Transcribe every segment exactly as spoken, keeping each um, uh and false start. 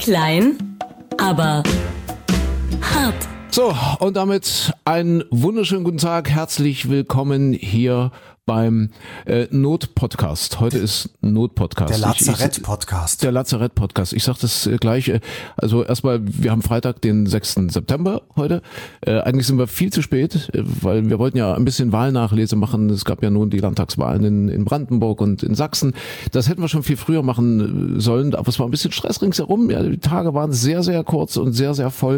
Klein, aber hart. So, und damit einen wunderschönen guten Tag. Herzlich willkommen hier beim äh, Not-Podcast. Heute ist Not-Podcast. Der Lazarett-Podcast. Der Lazarett-Podcast. Ich sage das äh, gleich. Äh, also erstmal, wir haben Freitag, den sechsten September heute. Äh, eigentlich sind wir viel zu spät, äh, weil wir wollten ja ein bisschen Wahlnachlese machen. Es gab ja nun die Landtagswahlen in, in Brandenburg und in Sachsen. Das hätten wir schon viel früher machen sollen, aber es war ein bisschen Stress ringsherum. Ja, die Tage waren sehr, sehr kurz und sehr, sehr voll.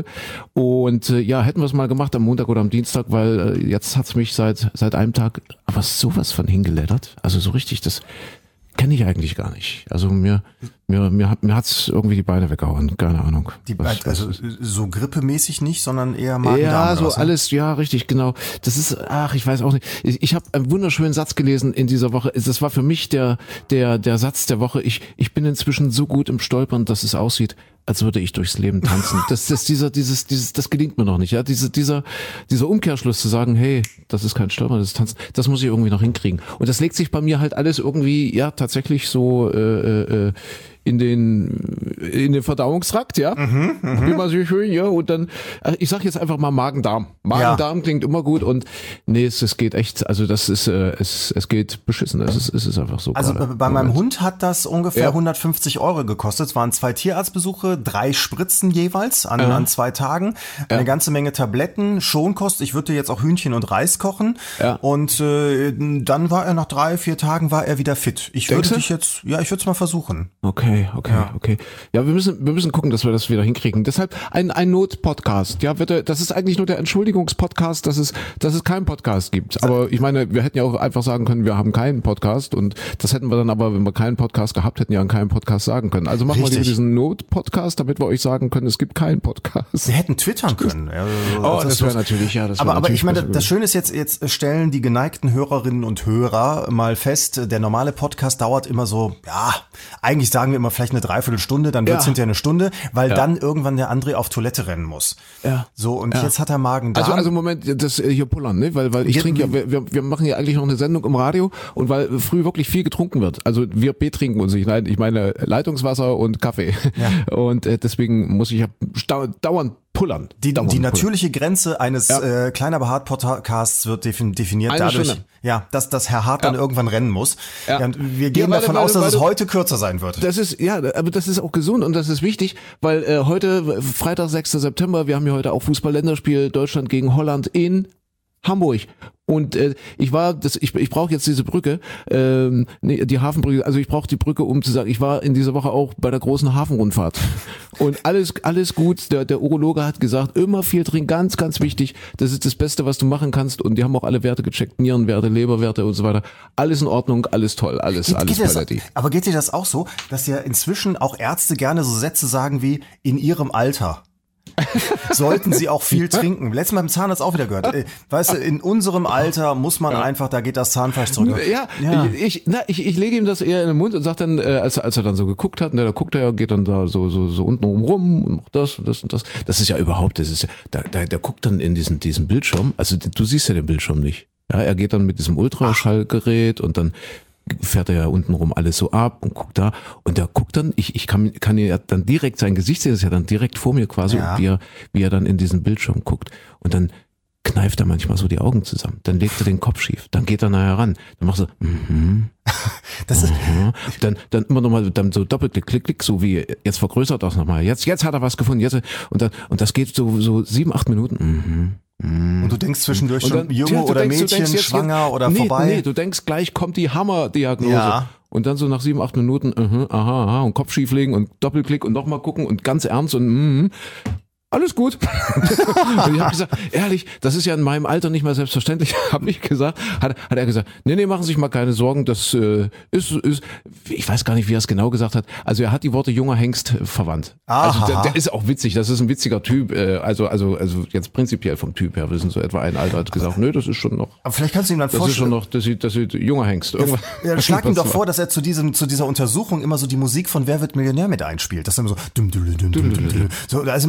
Und äh, ja, hätten wir es mal gemacht am Montag oder am Dienstag, weil äh, jetzt hat's mich seit seit einem Tag aber so was von hingeleddert. Also so richtig, das kenne ich eigentlich gar nicht. Also mir mir mir hat mir hat's irgendwie die Beine weggehauen, keine Ahnung. Die, was, also was so grippemäßig nicht, sondern eher Magen-Darm. Ja, so raus, ne? alles, ja, richtig, genau. Das ist, ach, ich weiß auch nicht. Ich, ich habe einen wunderschönen Satz gelesen in dieser Woche. Das war für mich der der der Satz der Woche. Ich ich bin inzwischen so gut im Stolpern, dass es aussieht, als würde ich durchs Leben tanzen. Das, das, dieser, dieses, dieses, das gelingt mir noch nicht, ja. Diese, dieser, dieser Umkehrschluss zu sagen, hey, das ist kein Stolpern, das ist Tanzen, das muss ich irgendwie noch hinkriegen. Und das legt sich bei mir halt alles irgendwie, ja, tatsächlich so, äh, äh, in den in den Verdauungstrakt, ja, mhm, wie man sich schön, ja, und dann, ich sag jetzt einfach mal Magen-Darm. Magen-Darm ja. Klingt immer gut und nee, es, es geht echt, also das ist, äh, es es geht beschissen, es ist, es ist einfach so. Also gerade. bei meinem Hund hat das ungefähr ja. hundertfünfzig Euro gekostet, es waren zwei Tierarztbesuche, drei Spritzen jeweils an, ja. an zwei Tagen, eine ja. ganze Menge Tabletten, Schonkost, ich würde jetzt auch Hühnchen und Reis kochen ja. und äh, dann war er nach drei, vier Tagen war er wieder fit. Ich Denkst würde du? dich jetzt, ja, ich würde es mal versuchen. Okay. Okay, ja. okay. Ja, wir müssen, wir müssen gucken, dass wir das wieder hinkriegen. Deshalb ein, ein Not-Podcast. Ja, bitte, das ist eigentlich nur der Entschuldigungspodcast, dass es, dass es keinen Podcast gibt. Aber ich meine, wir hätten ja auch einfach sagen können, wir haben keinen Podcast und das hätten wir dann aber, wenn wir keinen Podcast gehabt hätten, ja an keinen Podcast sagen können. Also machen Richtig. wir diesen Not-Podcast, damit wir euch sagen können, es gibt keinen Podcast. Wir hätten twittern können. Ja, oh, das, das wäre natürlich, ja, das Aber, aber natürlich ich meine, das Schöne ist jetzt, jetzt stellen die geneigten Hörerinnen und Hörer mal fest, der normale Podcast dauert immer so, ja, eigentlich sagen wir immer vielleicht eine Dreiviertelstunde, dann wird's ja. hinterher eine Stunde, weil ja. dann irgendwann der André auf Toilette rennen muss. Ja. So, und ja. jetzt hat er Magen-Darm. Also, also Moment, das hier pullern, ne? Weil, weil ich trinke ja, wir, wir machen ja eigentlich noch eine Sendung im Radio und weil früh wirklich viel getrunken wird. Also wir betrinken uns nicht. Nein, ich meine Leitungswasser und Kaffee. Ja. Und äh, deswegen muss ich ja dauernd pullern. Die, dauernd die natürliche pullern. Grenze eines ja. äh, Kleiner Behaart Podcasts wird definiert Eine dadurch, Stunde. ja, dass das Herr Hart ja. dann irgendwann rennen muss. Ja. Ja, und wir gehen ja, weil, davon weil, aus, dass weil, es heute kürzer sein wird. Das ist, ja, aber das ist auch gesund und das ist wichtig, weil äh, heute, Freitag, sechster September, wir haben ja heute auch Fußball-Länderspiel Deutschland gegen Holland in Hamburg. Und äh, ich war, das, ich, ich brauche jetzt diese Brücke, ähm, nee, die Hafenbrücke, also ich brauche die Brücke, um zu sagen, ich war in dieser Woche auch bei der großen Hafenrundfahrt. Und alles, alles gut, der, der Urologe hat gesagt, immer viel trinken, ganz, ganz wichtig, das ist das Beste, was du machen kannst und die haben auch alle Werte gecheckt, Nierenwerte, Leberwerte und so weiter. Alles in Ordnung, alles toll, alles, geht, alles geht Paletti. Das, aber geht dir das auch so, dass ja inzwischen auch Ärzte gerne so Sätze sagen wie, in ihrem Alter sollten sie auch viel trinken. Letztes Mal beim Zahnarzt auch wieder gehört. Weißt du, in unserem Alter muss man ja. einfach, da geht das Zahnfleisch zurück. Ja, ja. Ich, ich, na, ich, ich lege ihm das eher in den Mund und sag dann, äh, als, als er dann so geguckt hat, ne, da guckt er ja, geht dann da so, so, so unten rum und macht das und das und das. Das ist ja überhaupt, das ist ja, da, da, der guckt dann in diesen, diesen Bildschirm, also du siehst ja den Bildschirm nicht. Ja, er geht dann mit diesem Ultraschallgerät und dann fährt er ja unten rum alles so ab und guckt da und der guckt dann, ich ich kann kann ja dann direkt sein Gesicht sehen, das ist ja dann direkt vor mir quasi, ja. wie er wie er dann in diesen Bildschirm guckt und dann kneift er manchmal so die Augen zusammen, dann legt er den Kopf schief, dann geht er nachher ran, dann macht er so, mhm, das ist mhm. dann dann immer nochmal dann so Doppelklick, klick, klick, so wie jetzt vergrößert das nochmal, jetzt jetzt hat er was gefunden, jetzt und dann und das geht so so sieben acht Minuten. Mhm. Und du denkst zwischendurch und schon, dann, Junge ja, oder denkst, Mädchen, jetzt, schwanger oder nee, vorbei? Nee, du denkst gleich kommt die Hammerdiagnose. Ja. Und dann so nach sieben, acht Minuten, uh-huh, aha, aha, und Kopf schieflegen und Doppelklick und nochmal gucken und ganz ernst und mm, alles gut. Und ich habe gesagt, ehrlich, das ist ja in meinem Alter nicht mehr selbstverständlich, habe ich gesagt. Hat, hat er gesagt, nee, nee, machen Sie sich mal keine Sorgen, das äh, ist, ist, ich weiß gar nicht, wie er es genau gesagt hat. Also er hat die Worte junger Hengst verwandt. Aha. Also der, der ist auch witzig, das ist ein witziger Typ, äh, also also also jetzt prinzipiell vom Typ her, wir sind so etwa ein Alter, hat gesagt, nö, das ist schon noch. Aber vielleicht kannst du ihm dann das vorstellen. Das ist schon noch, das sieht, das sieht junger Hengst. Irgendwas, ja, ja, schlag ihm doch vor, dass er zu diesem zu dieser Untersuchung immer so die Musik von Wer wird Millionär mit einspielt. Das ist immer so, dum, dum, dum, dum, dum, dum. So, da ist immer diese Spannung.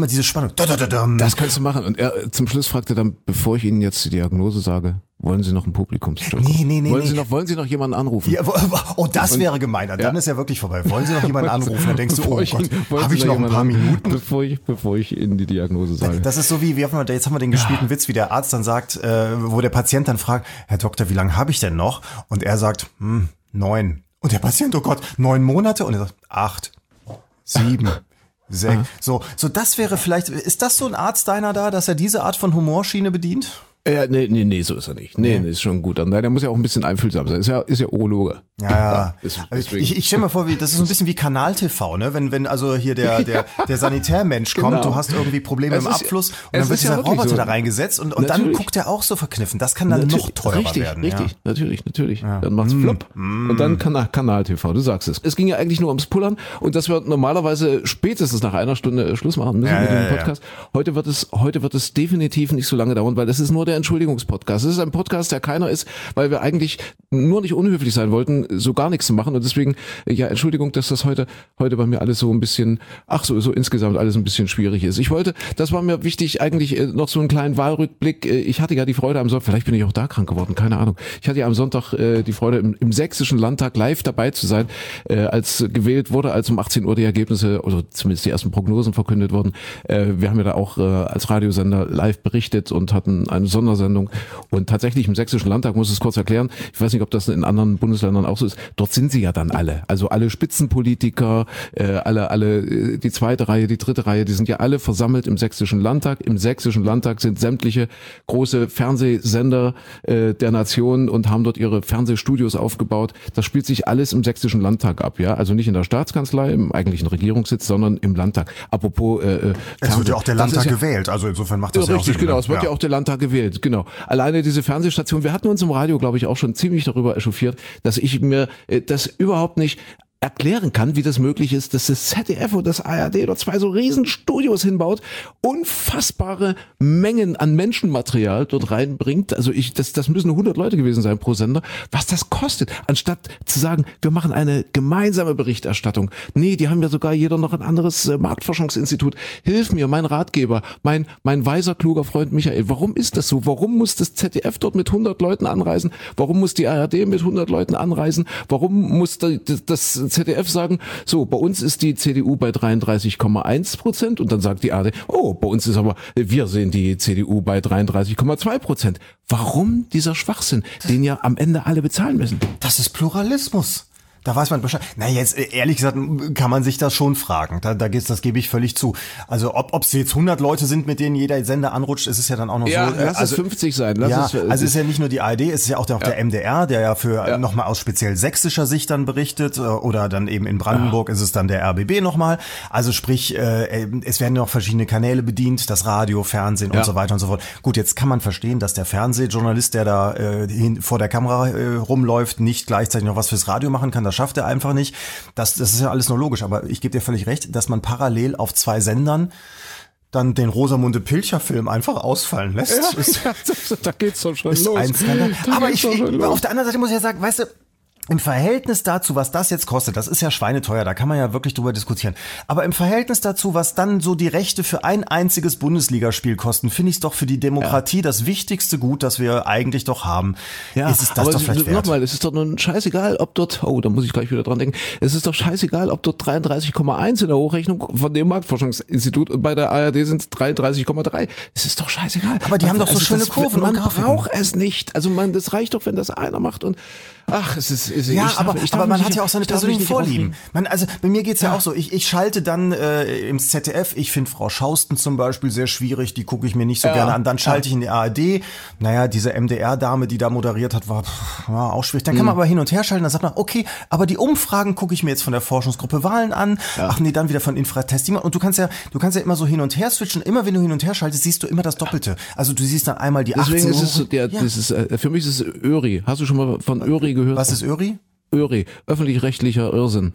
Da, da, da, da. Das kannst du machen. Und er zum Schluss fragte dann, bevor ich Ihnen jetzt die Diagnose sage, wollen Sie noch ein Publikumsstück? Nee, nee, nee. Wollen nee. Sie noch, wollen Sie noch jemanden anrufen? Ja, oh, das und, wäre gemeiner. Dann ja. ist ja wirklich vorbei. Wollen Sie noch jemanden anrufen? Dann denkst du, oh ich, Gott, habe ich noch ein paar Minuten? Bevor ich, bevor ich Ihnen die Diagnose sage. Das ist so wie, wie jetzt haben wir den gespielten ja. Witz, wie der Arzt dann sagt, äh, wo der Patient dann fragt, Herr Doktor, wie lange habe ich denn noch? Und er sagt, hm, neun. Und der Patient, oh Gott, neun Monate? Und er sagt, acht, sieben. Sech. So, so das wäre vielleicht, ist das so ein Arzt deiner da, dass er diese Art von Humorschiene bedient? Ja, nee, nee, nee, so ist er nicht. Nee, nee, ist schon gut. Nein, der muss ja auch ein bisschen einfühlsam sein. Ist ja, ist ja Urologe. Ja, ja. Ist, ich ich stelle mir vor, wie, das ist so ein bisschen wie Kanal-T V, ne? Wenn, wenn also hier der, der, der Sanitärmensch kommt, genau. du hast irgendwie Probleme es im ist, Abfluss und dann wird dieser ja Roboter so. da reingesetzt und, und dann guckt er auch so verkniffen. Das kann dann natürlich, noch teurer richtig, werden. Richtig, richtig, ja. natürlich, natürlich. Ja. Dann macht's mm. plopp. Mm. Und dann Kanal, Kanal-T V, du sagst es. Es ging ja eigentlich nur ums Pullern und dass wir normalerweise spätestens nach einer Stunde Schluss machen müssen ja, mit ja, dem Podcast. Ja. Heute wird es, heute wird es definitiv nicht so lange dauern, weil das ist nur der Entschuldigungspodcast. Es ist ein Podcast, der keiner ist, weil wir eigentlich nur nicht unhöflich sein wollten, so gar nichts zu machen und deswegen, ja, Entschuldigung, dass das heute heute bei mir alles so ein bisschen, ach so, so insgesamt alles ein bisschen schwierig ist. Ich wollte, das war mir wichtig, eigentlich noch so einen kleinen Wahlrückblick. Ich hatte ja die Freude am Sonntag, vielleicht bin ich auch da krank geworden, keine Ahnung. Ich hatte ja am Sonntag äh, die Freude, im, im Sächsischen Landtag live dabei zu sein, äh, als gewählt wurde, als um achtzehn Uhr die Ergebnisse, oder zumindest die ersten Prognosen verkündet wurden. Äh, wir haben ja da auch äh, als Radiosender live berichtet und hatten eine Sondersendung und tatsächlich im Sächsischen Landtag, muss ich es kurz erklären, ich weiß nicht, ob das in anderen Bundesländern auch so ist, dort sind sie ja dann alle, also alle Spitzenpolitiker, äh, alle, alle, die zweite Reihe, die dritte Reihe, die sind ja alle versammelt im Sächsischen Landtag. Im Sächsischen Landtag sind sämtliche große Fernsehsender äh, der Nation und haben dort ihre Fernsehstudios aufgebaut. Das spielt sich alles im Sächsischen Landtag ab, ja, also nicht in der Staatskanzlei, im eigentlichen Regierungssitz, sondern im Landtag. Apropos äh, es wird ja auch der Landtag ja, gewählt, also insofern macht das ja, ja richtig, auch Sinn. Genau, es wird ja. ja auch der Landtag gewählt, genau. Alleine diese Fernsehstation, wir hatten uns im Radio, glaube ich, auch schon ziemlich darüber echauffiert, dass ich mir äh, das überhaupt nicht erklären kann, wie das möglich ist, dass das Z D F und das A R D dort zwei so riesen Studios hinbaut, unfassbare Mengen an Menschenmaterial dort reinbringt. Also ich, das, das müssen hundert Leute gewesen sein pro Sender. Was das kostet, anstatt zu sagen, wir machen eine gemeinsame Berichterstattung. Nee, die haben ja sogar jeder noch ein anderes äh, Marktforschungsinstitut. Hilf mir, mein Ratgeber, mein, mein weiser, kluger Freund Michael. Warum ist das so? Warum muss das Z D F dort mit hundert Leuten anreisen? Warum muss die A R D mit hundert Leuten anreisen? Warum muss das, das Z D F sagen, so, bei uns ist die C D U bei dreiunddreißig Komma eins Prozent und dann sagt die A R D, oh, bei uns ist aber, wir sehen die C D U bei dreiunddreißig Komma zwei Prozent. Warum dieser Schwachsinn, den ja am Ende alle bezahlen müssen? Das ist Pluralismus. Da weiß man Bescheid. Na, jetzt ehrlich gesagt kann man sich das schon fragen. Da, da geht's, das gebe ich völlig zu. Also ob ob es jetzt hundert Leute sind, mit denen jeder Sender anrutscht, ist es ja dann auch noch ja, so. Lass also, es fünfzig sein. Lass ja, es, also es ist ja nicht nur die A R D, es ist ja auch der, auch ja. der M D R, der ja für ja. nochmal aus speziell sächsischer Sicht dann berichtet oder dann eben in Brandenburg ja. ist es dann der R B B nochmal. Also sprich, äh, es werden noch verschiedene Kanäle bedient, das Radio, Fernsehen ja. und so weiter und so fort. Gut, jetzt kann man verstehen, dass der Fernsehjournalist, der da äh, hin, vor der Kamera äh, rumläuft, nicht gleichzeitig noch was fürs Radio machen kann. Das schafft er einfach nicht. Das, das ist ja alles nur logisch, aber ich gebe dir völlig recht, dass man parallel auf zwei Sendern dann den Rosamunde Pilcher-Film einfach ausfallen lässt. Ja, ist, ja, da geht's doch schon ist los. Ein Skandal. Aber ich, ich, auf der anderen Seite muss ich ja sagen, weißt du, im Verhältnis dazu, was das jetzt kostet, das ist ja schweineteuer, da kann man ja wirklich drüber diskutieren. Aber im Verhältnis dazu, was dann so die Rechte für ein einziges Bundesligaspiel kosten, finde ich es doch für die Demokratie ja. das wichtigste Gut, das wir eigentlich doch haben. Ja, ist es das aber doch vielleicht wert. Nochmal, es ist doch nun scheißegal, ob dort, oh, da muss ich gleich wieder dran denken, es ist doch scheißegal, ob dort dreiunddreißig Komma eins in der Hochrechnung von dem Marktforschungsinstitut und bei der A R D sind es dreiunddreißig Komma drei. Es ist doch scheißegal. Aber die man, haben doch so also schöne das, Kurven. Man braucht es nicht. Also man, das reicht doch, wenn das einer macht und ach, es ist, es, ja, ich aber, darf, ich aber man nicht, hat ja auch seine persönlichen Vorlieben. Man, also bei mir geht's ja, ja auch so. Ich, ich schalte dann äh, im Z D F. Ich finde Frau Schausten zum Beispiel sehr schwierig. Die gucke ich mir nicht so ja. gerne an. Dann schalte ja. ich in die A R D. Naja, diese M D R-Dame, die da moderiert hat, war, pff, war auch schwierig. Dann kann mhm. man aber hin und her schalten. Dann sagt man, okay, aber die Umfragen gucke ich mir jetzt von der Forschungsgruppe Wahlen an. Ja. Ach nee, dann wieder von Infratest. Und du kannst ja, du kannst ja immer so hin und her switchen. Immer wenn du hin und her schaltest, siehst du immer das Doppelte. Also du siehst dann einmal die Deswegen achtzehn ist es, der, ja. das ist, für mich ist es Öri. Hast du schon mal von Öri gehört? Was ist Öri? Öri, öffentlich-rechtlicher Irrsinn.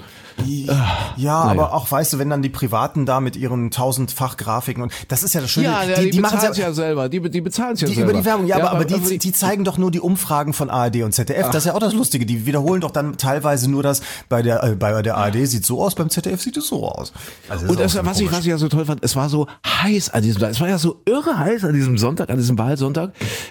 Ja, ja, aber auch, weißt du, wenn dann die Privaten da mit ihren tausendfach Grafiken und das ist ja das Schöne. Ja, ja, die, die, die machen bezahlen es ja, ja selber, die, die bezahlen es ja die, selber. Über die Werbung, ja, ja aber, aber die, öffentlich- die zeigen doch nur die Umfragen von A R D und Z D F. Ach. Das ist ja auch das Lustige. Die wiederholen doch dann teilweise nur das, bei der, äh, bei der A R D sieht so aus, beim Z D F sieht es so aus. Also und das, was ich, was ich ja so toll fand, es war so heiß an diesem Tag. Es war ja so irre heiß an diesem Sonntag, an diesem Wahlsonntag.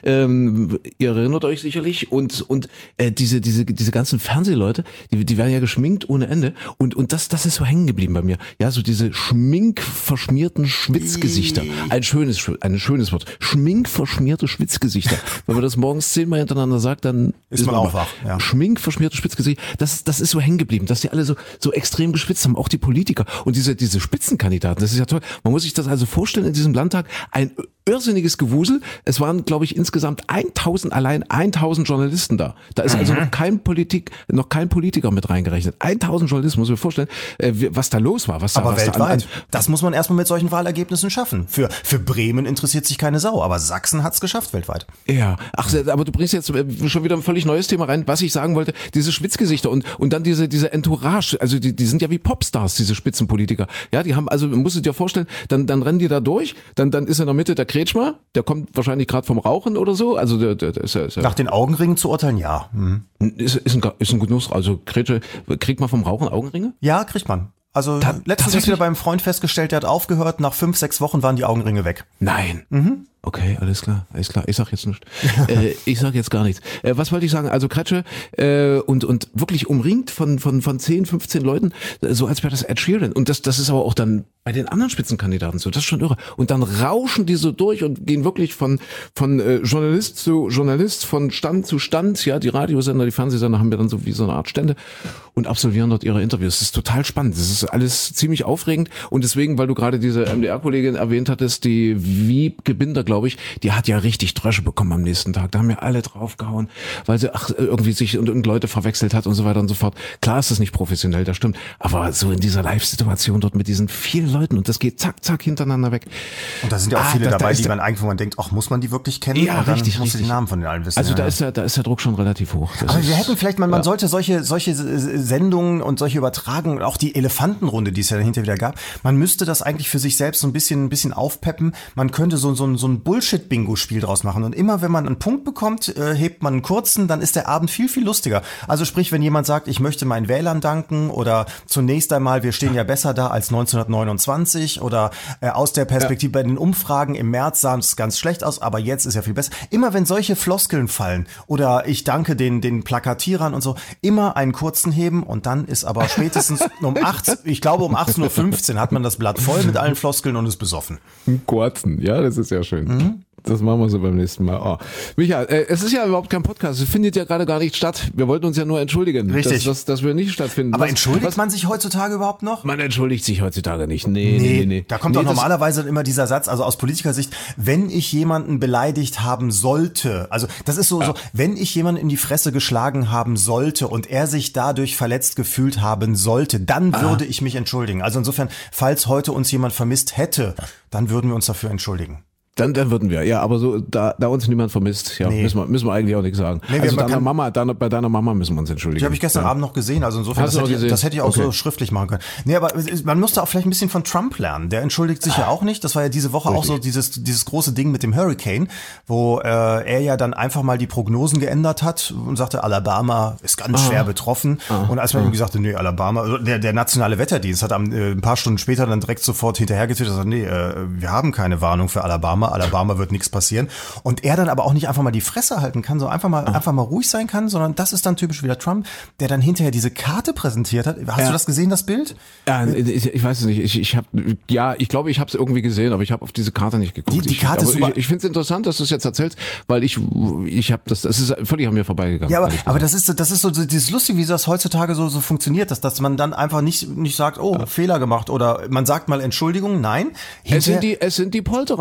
Ähm, ihr erinnert euch sicherlich. Und, und äh, diese, diese, diese ganzen Fernsehleute, die, die werden ja geschminkt ohne Ende. Und, und das, das ist so hängen geblieben bei mir. Ja, so diese schminkverschmierten Schwitzgesichter. Ein schönes, ein schönes Wort. Schminkverschmierte Schwitzgesichter. Wenn man das morgens zehnmal hintereinander sagt, dann ist, ist man auch wach. Ja. Schminkverschmierte Schwitzgesichter. Das, das ist so hängen geblieben, dass die alle so, so extrem geschwitzt haben. Auch die Politiker. Und diese, diese Spitzenkandidaten. Das ist ja toll. Man muss sich das also vorstellen in diesem Landtag. Ein irrsinniges Gewusel. Es waren, glaube ich, insgesamt tausend, allein tausend Journalisten da. Da ist mhm. also noch kein Politik, noch kein Politiker mit reingerechnet. tausend Journalisten, muss ich mir vorstellen, äh, was da los war. Was aber da, was weltweit. Da an, an das muss man erstmal mit solchen Wahlergebnissen schaffen. Für, für Bremen interessiert sich keine Sau, aber Sachsen hat's geschafft weltweit. Ja, ach, aber du bringst jetzt schon wieder ein völlig neues Thema rein. Was ich sagen wollte, diese Schwitzgesichter und, und dann diese, diese Entourage, also die, die sind ja wie Popstars, diese Spitzenpolitiker. Ja, die haben, also musst du dir vorstellen, dann, dann rennen die da durch, dann, dann ist in der Mitte der Kretschmer, der kommt wahrscheinlich gerade vom Rauchen oder so, also der, der, der ist ja, ist ja nach den Augenringen zu urteilen, ja. Mhm. Ist, ist, ein, ist ein Genuss, also Kretsche, kriegt man vom Rauchen Augenringe? Ja, kriegt man. Also Ta- letztens ist wieder beim Freund festgestellt, der hat aufgehört, nach fünf, sechs Wochen waren die Augenringe weg. Nein. Mhm. Okay, alles klar, alles klar. Ich sag jetzt nichts. äh, ich sag jetzt gar nichts. Äh, was wollte ich sagen? Also Kretsche äh, und und wirklich umringt von von von zehn, fünfzehn Leuten, so als wäre das Ed Sheeran. Und das das ist aber auch dann bei den anderen Spitzenkandidaten so. Das ist schon irre. Und dann rauschen die so durch und gehen wirklich von von äh, Journalist zu Journalist, von Stand zu Stand. Ja, die Radiosender, die Fernsehsender haben ja dann so wie so eine Art Stände und absolvieren dort ihre Interviews. Das ist total spannend. Das ist alles ziemlich aufregend. Und deswegen, weil du gerade diese M D R-Kollegin erwähnt hattest, die Wiebke Binder, glaube ich, die hat ja richtig Trösche bekommen am nächsten Tag. Da haben ja alle draufgehauen, weil sie ach, irgendwie sich und, und Leute verwechselt hat und so weiter und so fort. Klar ist das nicht professionell, das stimmt. Aber so in dieser Live-Situation dort mit diesen vielen Leuten und das geht zack, zack hintereinander weg. Und da sind ja auch ah, viele da, dabei, da die man eigentlich, wo man denkt, ach, muss man die wirklich kennen? Ja, und dann richtig, muss richtig. Die Namen von den allen wissen. Also ja. da ist der, da ist der Druck schon relativ hoch. Das Aber ist, wir hätten vielleicht, man, man ja. sollte solche, solche Sendungen und solche Übertragungen, auch die Elefantenrunde, die es ja dahinter wieder gab, man müsste das eigentlich für sich selbst so ein bisschen, ein bisschen aufpeppen. Man könnte so, so, so ein Bullshit-Bingo-Spiel draus machen. Und immer, wenn man einen Punkt bekommt, äh, hebt man einen kurzen, dann ist der Abend viel, viel lustiger. Also sprich, wenn jemand sagt, ich möchte meinen Wählern danken oder zunächst einmal, wir stehen ja besser da als neunzehnhundertneunundzwanzig oder äh, aus der Perspektive ja. bei den Umfragen im März sah es ganz schlecht aus, aber jetzt ist ja viel besser. Immer wenn solche Floskeln fallen oder ich danke den, den Plakatierern und so, immer einen kurzen heben und dann ist aber spätestens um acht, ich glaube um achtzehn Uhr fünfzehn hat man das Blatt voll mit allen Floskeln und ist besoffen. Kurzen, ja, das ist ja schön. Mhm. Das machen wir so beim nächsten Mal. Oh. Michael, äh, es ist ja überhaupt kein Podcast. Es findet ja gerade gar nicht statt. Wir wollten uns ja nur entschuldigen, Richtig. Dass, dass, dass wir nicht stattfinden. Aber was, entschuldigt was, man sich heutzutage überhaupt noch? Man entschuldigt sich heutzutage nicht. Nee, nee, nee. nee. nee. Da kommt nee, doch normalerweise immer dieser Satz, also aus Politikersicht, wenn ich jemanden beleidigt haben sollte, also das ist so, ja. so, wenn ich jemanden in die Fresse geschlagen haben sollte und er sich dadurch verletzt gefühlt haben sollte, dann ah. würde ich mich entschuldigen. Also insofern, falls heute uns jemand vermisst hätte, dann würden wir uns dafür entschuldigen. Dann, dann würden wir, ja, aber so, da, da uns niemand vermisst, ja, nee. müssen wir, müssen wir eigentlich auch nichts sagen. Nee, also deiner Mama, deiner, bei deiner Mama müssen wir uns entschuldigen. Die habe ich gestern ja. Abend noch gesehen, also insofern, das hätte, ich, das hätte ich auch okay. so schriftlich machen können. Nee, aber man müsste auch vielleicht ein bisschen von Trump lernen. Der entschuldigt sich ah. ja auch nicht. Das war ja diese Woche Richtig. auch so dieses, dieses große Ding mit dem Hurricane, wo äh, er ja dann einfach mal die Prognosen geändert hat und sagte, Alabama ist ganz ah. schwer betroffen. Ah. Und als man ah. ihm gesagt hat, nee, Alabama, der, der nationale Wetterdienst hat am, äh, ein paar Stunden später dann direkt sofort hinterhergetwittert und gesagt, nee, äh, wir haben keine Warnung für Alabama. Alabama wird nichts passieren. Und er dann aber auch nicht einfach mal die Fresse halten kann, sondern einfach mal, ah. einfach mal ruhig sein kann, sondern das ist dann typisch wieder Trump, der dann hinterher diese Karte präsentiert hat. Hast ja. du das gesehen, das Bild? Ja, ich, ich weiß es nicht. Ich, ich habe, ja, ich glaube, ich habe es irgendwie gesehen, aber ich habe auf diese Karte nicht geguckt. Die, die Karte ich, ist Ich, ich finde es interessant, dass du es jetzt erzählst, weil ich, ich habe das, das ist völlig an mir vorbeigegangen. Ja, aber, aber das ist, das ist so dieses Lustige, wie das heutzutage so, so funktioniert, dass, dass man dann einfach nicht, nicht sagt, oh, ja. Fehler gemacht oder man sagt mal Entschuldigung, nein. Es sind die, es sind die Polterer, natürlich. Es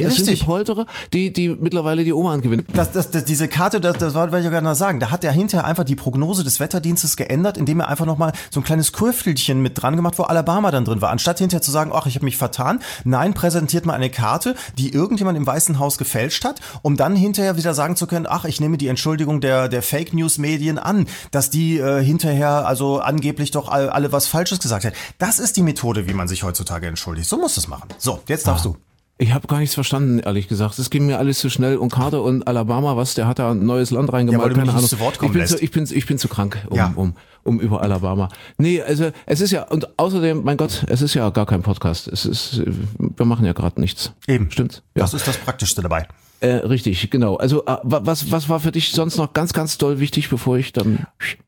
Es Richtig. sind die Polterer, die, die mittlerweile die Oma gewinnen. Das, das, das, diese Karte, das, das wollte ich ja gerade noch sagen, da hat er hinterher einfach die Prognose des Wetterdienstes geändert, indem er einfach nochmal so ein kleines Kurvtchen mit dran gemacht, wo Alabama dann drin war. Anstatt hinterher zu sagen, ach, ich habe mich vertan, nein, präsentiert mal eine Karte, die irgendjemand im Weißen Haus gefälscht hat, um dann hinterher wieder sagen zu können, ach, ich nehme die Entschuldigung der, der Fake-News-Medien an, dass die äh, hinterher also angeblich doch all, alle was Falsches gesagt haben. Das ist die Methode, wie man sich heutzutage entschuldigt. So musst du es machen. So, jetzt darfst Ah. du. Ich habe gar nichts verstanden, ehrlich gesagt. Es ging mir alles zu schnell. Und Carter und Alabama, was, der hat da ein neues Land reingemalt. Ja, weil du mich keine nicht Ahnung. zu Wort kommen ich, bin lässt. zu, ich, bin, ich bin zu krank, um, Ja. um, um über Alabama. Nee, also es ist ja, und außerdem, mein Gott, es ist ja gar kein Podcast. Es ist, wir machen ja gerade nichts. Eben. Stimmt's? Ja. Das ist das Praktischste dabei. Äh, richtig, genau. Also äh, was, was war für dich sonst noch ganz, ganz doll wichtig, bevor ich dann...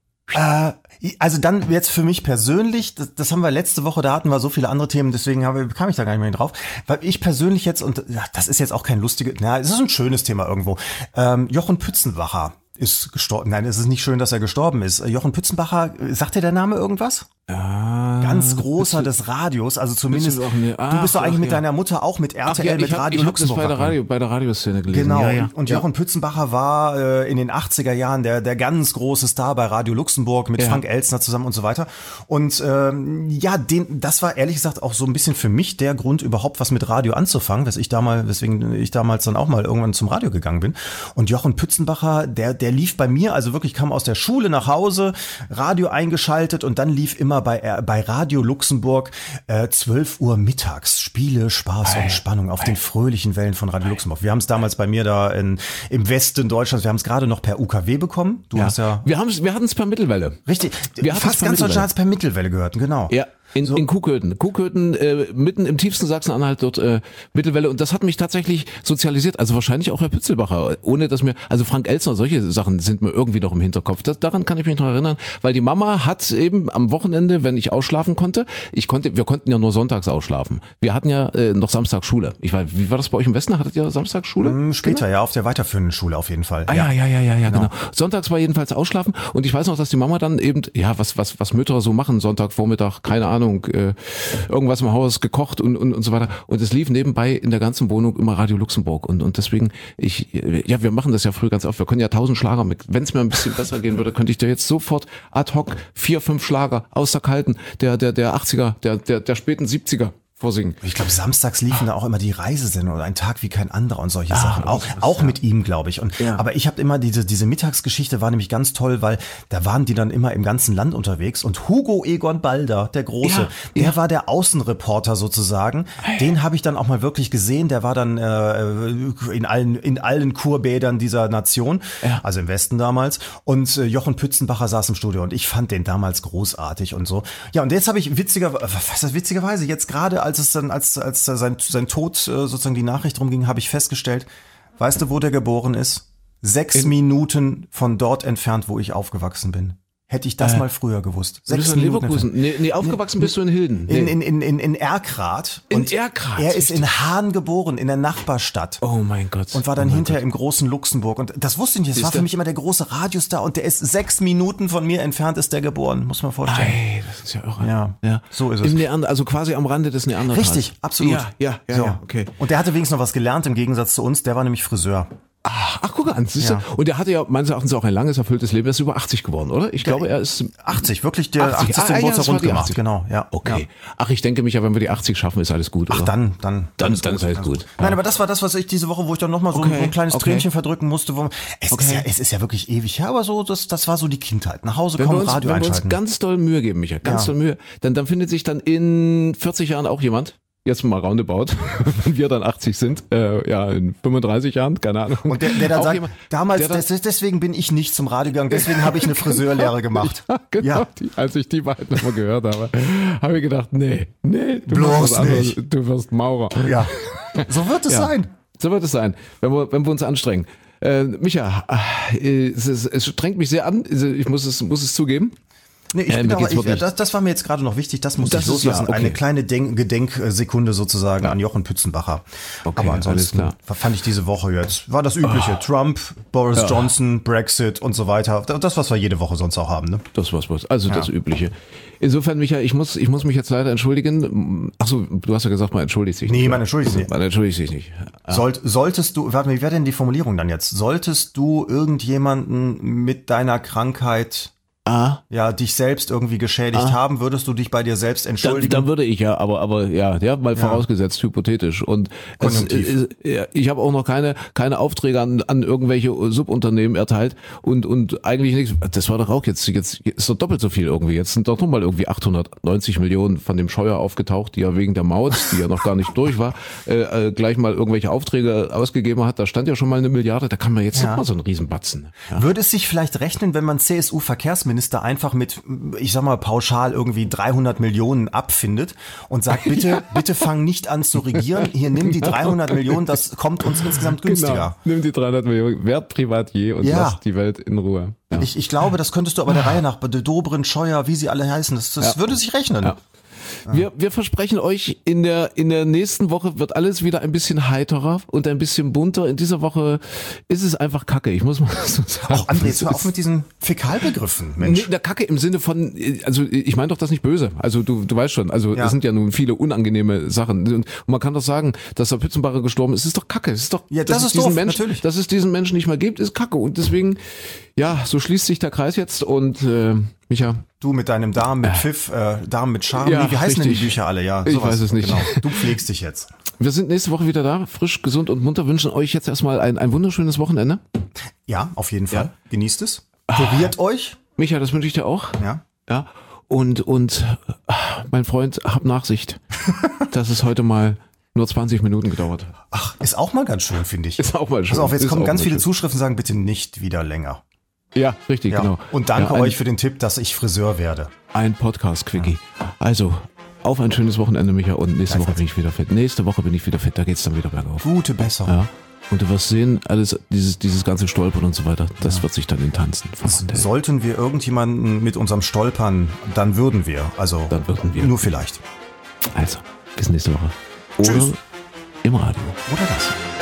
Äh, also dann jetzt für mich persönlich, das, das haben wir letzte Woche, da hatten wir so viele andere Themen, deswegen habe, kam ich da gar nicht mehr drauf, weil ich persönlich jetzt, und ja, das ist jetzt auch kein lustiges, na, es ist ein schönes Thema irgendwo, ähm, Jochen Pützenbacher ist gestorben, nein, es ist nicht schön, dass er gestorben ist. Jochen Pützenbacher, sagt dir der Name irgendwas? Ah, Ganz großer des Radios, also zumindest, du auch ne- du ach, bist doch eigentlich ach, mit ja. deiner Mutter auch mit R Ach T L, ja, mit ich hab, Radio ich hab das Luxemburg. bei der, Radio, bei der Radioszene gelesen. Genau, Ja, ja. und ja. Jochen Pützenbacher war äh, in den achtziger Jahren der der ganz große Star bei Radio Luxemburg mit Ja. Frank Elstner zusammen und so weiter. Und ähm, ja, den, das war ehrlich gesagt auch so ein bisschen für mich der Grund, überhaupt was mit Radio anzufangen, wes ich damals, weswegen ich damals dann auch mal irgendwann zum Radio gegangen bin. Und Jochen Pützenbacher, der der lief bei mir, also wirklich kam aus der Schule nach Hause, Radio eingeschaltet und dann lief immer bei äh, bei Radio Luxemburg äh, zwölf Uhr mittags Spiele, Spaß und Spannung auf den fröhlichen Wellen von Radio Luxemburg. Wir haben es damals bei mir da in, im Westen Deutschlands, wir haben es gerade noch per U K W bekommen. Du Ja. hast ja Wir, haben's, wir hatten es per Mittelwelle. richtig, Wir hatten's fast per ganz Mittelwelle. Deutschland hat es per Mittelwelle gehört, genau. Ja, in, in Kuhköthen. Kuhköthen, äh, mitten im tiefsten Sachsen-Anhalt, dort äh, Mittelwelle. Und das hat mich tatsächlich sozialisiert. Also wahrscheinlich auch Herr Pützelbacher. Ohne dass mir, also Frank Elstner, solche Sachen sind mir irgendwie noch im Hinterkopf. Das, daran kann ich mich noch erinnern. Weil die Mama hat eben am Wochenende, wenn ich ausschlafen konnte, ich konnte, wir konnten ja nur sonntags ausschlafen. Wir hatten ja äh, noch Samstag Schule. Ich weiß, wie war das bei euch im Westen? Hattet ihr Samstag Schule? Ähm, Später, ja, auf der weiterführenden Schule auf jeden Fall. Ah ja, ja, ja, ja, ja, genau. Sonntags war jedenfalls ausschlafen und ich weiß noch, dass die Mama dann eben, ja, was was was Mütter so machen, Sonntagvormittag, keine Ahnung, äh, irgendwas im Haus gekocht und, und und so weiter. Und es lief nebenbei in der ganzen Wohnung immer Radio Luxemburg und und deswegen, ich, ja, wir machen das ja früh ganz oft. Wir können ja tausend Schlager mit. Wenn es mir ein bisschen besser gehen würde, könnte ich dir jetzt sofort ad hoc vier, fünf Schlager aus der kalten, der der der achtziger, der der der späten siebziger vorsingen. Ich glaube, samstags liefen da auch immer die Reisesendung oder ein Tag wie kein anderer und solche Ah, Sachen. Auch, das- auch ja. mit ihm, glaube ich. Und, Ja. aber ich habe immer diese, diese Mittagsgeschichte war nämlich ganz toll, weil da waren die dann immer im ganzen Land unterwegs und Hugo Egon Balder, der Große, Ja, der ja. war der Außenreporter sozusagen. Den habe ich dann auch mal wirklich gesehen. Der war dann äh, in allen, in allen Kurbädern dieser Nation, Ja. also im Westen damals. Und äh, Jochen Pützenbacher saß im Studio und ich fand den damals großartig und so. Ja, und jetzt habe ich witziger, was ist witzigerweise, jetzt gerade als es dann, als, als sein, sein Tod äh, sozusagen die Nachricht rumging, habe ich festgestellt, weißt du, wo der geboren ist? Sechs In- Minuten von dort entfernt, wo ich aufgewachsen bin. Hätte ich das Äh, mal früher gewusst. Du bist in Leverkusen. Nee, nee, aufgewachsen bist du in Hilden. Nee. In, in, in, in, in Erkrath. In Und Erkrath, Er ist in richtig. Hahn geboren, in der Nachbarstadt. Oh mein Gott. Und war dann oh mein hinterher Gott. im großen Luxemburg. Und das wusste ich nicht. Das war Siehste? für mich immer der große Radiostar. Und der ist sechs Minuten von mir entfernt, ist der geboren. Muss man vorstellen. Ei, das ist ja irre. Ja, ja. so ist es. Im Neander, also quasi am Rande des Neandertals. Richtig, absolut. Ja, ja, ja, So. ja, okay. Und der hatte wenigstens noch was gelernt im Gegensatz zu uns. Der war nämlich Friseur. Ach, ach, guck an, siehst du? Ja. Und er hatte ja meines Erachtens auch ein langes, erfülltes Leben. Er ist über achtzig geworden, oder? Ich glaube, er ist achtzig, wirklich der achtzig. achtzigste Ah, ja, Geburtstag das war rund die gemacht. achtzig. Genau, ja. okay. Ja. Ach, ich denke mich ja, wenn wir die achtzig schaffen, ist alles gut. Ach, oder? dann, dann, Dann- dann ist alles gut. Nein, Ja. aber das war das, was ich diese Woche, wo ich dann nochmal so, Okay, so ein kleines okay. Tränchen verdrücken musste. Wo, es, Okay. ist ja, es ist ja wirklich ewig her, aber so, das, das war so die Kindheit. Nach Hause Wenn wir, kommen, uns, Radio wenn wir uns einschalten. ganz doll Mühe geben, Micha, ganz Ja. doll Mühe, dann, dann findet sich dann in vierzig Jahren auch jemand, jetzt mal roundabout, wenn wir dann achtzig sind, äh, ja, in fünfunddreißig Jahren, keine Ahnung. Und der, der dann Auch sagt, jemand, damals, der dann- des, deswegen bin ich nicht zum Radio gegangen, deswegen habe ich eine Friseurlehre gemacht. Ja, genau. Ja. Die, als ich die beiden nochmal gehört habe, habe ich gedacht, nee, nee, du Bloß machst was anderes, nicht. du wirst Maurer. Ja, so wird es Ja. sein. So wird es sein, wenn wir, wenn wir uns anstrengen. Äh, Micha, äh, es, ist, es strengt mich sehr an, ich muss es, muss es zugeben. Nee, ich Äh, bin mir aber, geht's ich, wirklich- das, das war mir jetzt gerade noch wichtig, das musste Das ich ist- ja, loslassen. okay. Eine kleine Denk Gedenksekunde sozusagen Ja. an Jochen Pützenbacher. Okay, aber alles ansonsten klar. fand ich diese Woche jetzt, war das Übliche. Trump, Boris Ja. Johnson, Brexit und so weiter. Das, was wir jede Woche sonst auch haben. Ne? Das was was. Also das Ja. Übliche. Insofern, Michael, ich muss, ich muss mich jetzt leider entschuldigen. Achso, du hast ja gesagt, man entschuldigt sich Nee, nicht. man entschuldigt sich nicht. Man entschuldigt sich nicht. Ja. Sollt, solltest du, warte mal, wie wäre denn die Formulierung dann jetzt? Solltest du irgendjemanden mit deiner Krankheit, Ah, ja, dich selbst irgendwie geschädigt haben, würdest du dich bei dir selbst dann, entschuldigen? dann würde ich ja, aber aber ja, ja, mal vorausgesetzt, hypothetisch. Und es, Konjunktiv. ist- ja, ich habe auch noch keine keine Aufträge an, an irgendwelche Subunternehmen erteilt und und eigentlich nichts. Das war doch auch jetzt jetzt ist doch doppelt so viel irgendwie. Jetzt sind doch noch mal irgendwie achthundertneunzig Millionen von dem Scheuer aufgetaucht, die ja wegen der Maut, die ja noch gar nicht durch war, äh, äh, gleich mal irgendwelche Aufträge ausgegeben hat. Da stand ja schon mal eine Milliarde. Da kann man jetzt Ja. noch mal so einen Riesenbatzen. Ja. Würde es sich vielleicht rechnen, wenn man C S U-Verkehrsminister einfach mit, ich sag mal, pauschal irgendwie dreihundert Millionen abfindet und sagt, bitte, bitte fang nicht an zu regieren, hier nimm die dreihundert Millionen, das kommt uns insgesamt günstiger. Genau. Nimm die dreihundert Millionen, werd Privatier und Ja. lass die Welt in Ruhe. Ja. Ich, ich glaube, das könntest du aber der Reihe nach, Dobrindt, Scheuer, wie sie alle heißen, das, das Ja. würde sich rechnen. Ja. Wir, wir versprechen euch, in der, in der nächsten Woche wird alles wieder ein bisschen heiterer und ein bisschen bunter. In dieser Woche ist es einfach Kacke, ich muss mal so sagen. Auch André, jetzt hör auf mit diesen Fäkalbegriffen, Mensch. Nee, der Kacke im Sinne von, also ich meine doch das nicht böse. Also du, du weißt schon, also Ja. es sind ja nun viele unangenehme Sachen. Und man kann doch sagen, dass der Pützenbacher gestorben ist, ist doch Kacke. Es ist doch, Ja, das dass ist es diesen doof, Menschen, natürlich. dass es diesen Menschen nicht mehr gibt, ist Kacke. Und deswegen, ja, so schließt sich der Kreis jetzt und äh, Micha, Du mit deinem Darm mit Pfiff, äh, Darm mit Charme, Ja, wie heißen denn richtig. die Bücher alle? Ja, Ich sowas. weiß es nicht. Genau. Du pflegst dich jetzt. wir sind nächste Woche wieder da, frisch, gesund und munter, wünschen euch jetzt erstmal ein, ein wunderschönes Wochenende. Ja, auf jeden Fall. Ja. Genießt es. Kuriert euch. Micha, das wünsche ich dir auch. Ja. Ja. Und, und ah, mein Freund, hab Nachsicht, dass es heute mal nur zwanzig Minuten gedauert hat. Ach, ist auch mal ganz schön, finde ich. Ist auch mal schön. Pass auf, jetzt Ist kommen auch ganz mal viele schön. Zuschriften, sagen bitte nicht wieder länger. Ja, richtig, Ja. genau. Und danke ja, ein, euch für den Tipp, dass ich Friseur werde. Ein Podcast-Quickie. Also, auf ein schönes Wochenende, Micha, und nächste Woche bin ich wieder fit. Nächste Woche bin ich wieder fit, da geht's dann wieder bergauf. Gute Besserung. Ja. Und du wirst sehen, alles, dieses, dieses ganze Stolpern und so weiter, das wird sich dann in Tanzen verwandeln. Sollten wir irgendjemanden mit unserem Stolpern, dann würden wir. Also Dann würden wir. nur vielleicht. Also, bis nächste Woche. Oder Tschüss. im Radio. Oder das.